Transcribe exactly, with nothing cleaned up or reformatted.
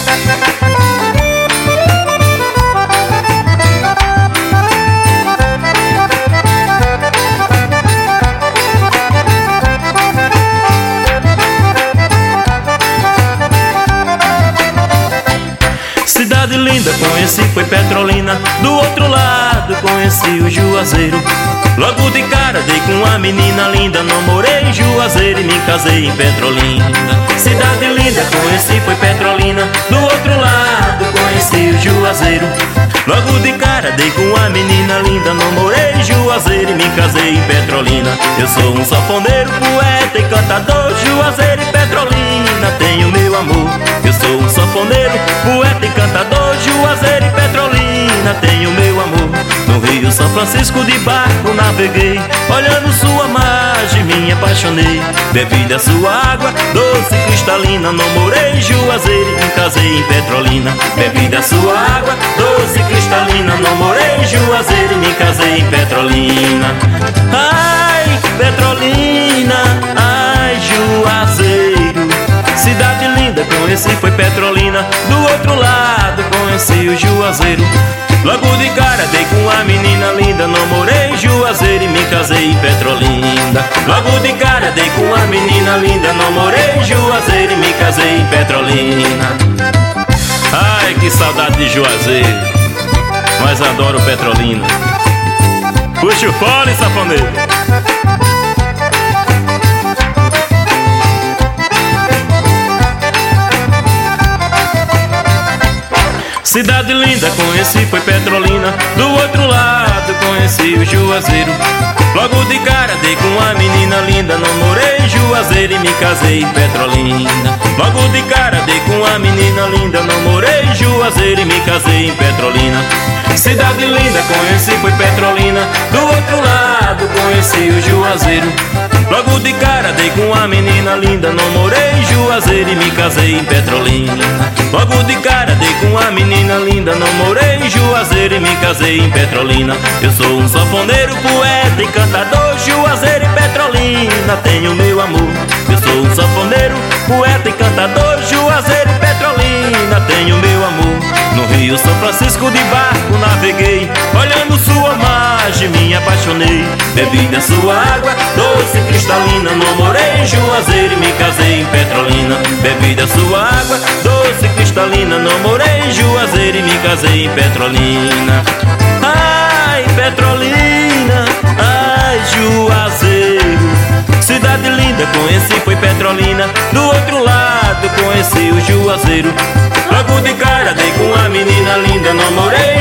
Cidade linda, conheci, foi Petrolina. Do outro lado conheci o Juazeiro. Logo de cara dei com uma menina linda. Namorei em Juazeiro e me casei em Petrolina. Cidade linda, conheci, foi Petrolina. Do outro lado conheci o Juazeiro. Logo de cara dei com uma menina linda. Namorei em Juazeiro e me casei em Petrolina. Eu sou um sanfoneiro, poeta e cantador. Juazeiro e Petrolina, tenho meu amor. Eu sou um sanfoneiro, poeta e cantador. Juazeiro e Petrolina, tenho meu amor. No Rio São Francisco de barco naveguei, olhando sua margem me apaixonei. Bebi da sua água doce e cristalina. Namorei em Juazeiro e me casei em Petrolina. Bebi da sua água doce e cristalina. Namorei em Juazeiro e me casei em Petrolina. Ai, Petrolina, ai, Juazeiro. Cidade linda, conheci, foi Petrolina. Do outro lado conheci o Juazeiro. Logo de cara dei com uma menina linda. Namorei em Juazeiro e me casei em Petrolina. Logo de cara dei com uma menina linda. Namorei em Juazeiro e me casei em Petrolina. Ai, que saudade de Juazeiro, mas adoro Petrolina. Puxa o fole, safoneiro. Cidade linda, conheci, foi Petrolina. Do outro lado conheci o Juazeiro. Logo de cara dei com uma menina linda. Namorei em Juazeiro e me casei em Petrolina. Logo de cara dei com uma menina linda. Namorei em Juazeiro e me casei em Petrolina. Cidade linda, conheci, foi Petrolina. Do outro lado conheci o Juazeiro. Logo de cara dei com uma menina linda. Namorei em Juazeiro e me casei em Petrolina. Logo de cara dei com uma menina linda. Namorei em Juazeiro e me casei em Petrolina. Eu sou um sanfoneiro, poeta e cantador. Juazeiro e Petrolina, tenho meu amor. Eu sou um sanfoneiro, poeta e cantador. Juazeiro e Petrolina, tenho meu amor. No Rio São Francisco de barco naveguei, olhando sua margem me apaixonei. Bebi da sua água doce e cristalina. Namorei em Juazeiro e me casei em Petrolina. Bebi da sua água doce e cristalina. Namorei em Juazeiro e me casei em Petrolina. Ai, Petrolina, ai, Juazeiro. Cidade linda, conheci, foi Petrolina. Do outro lado conheci o Juazeiro. Logo de cara dei com uma menina linda. Namorei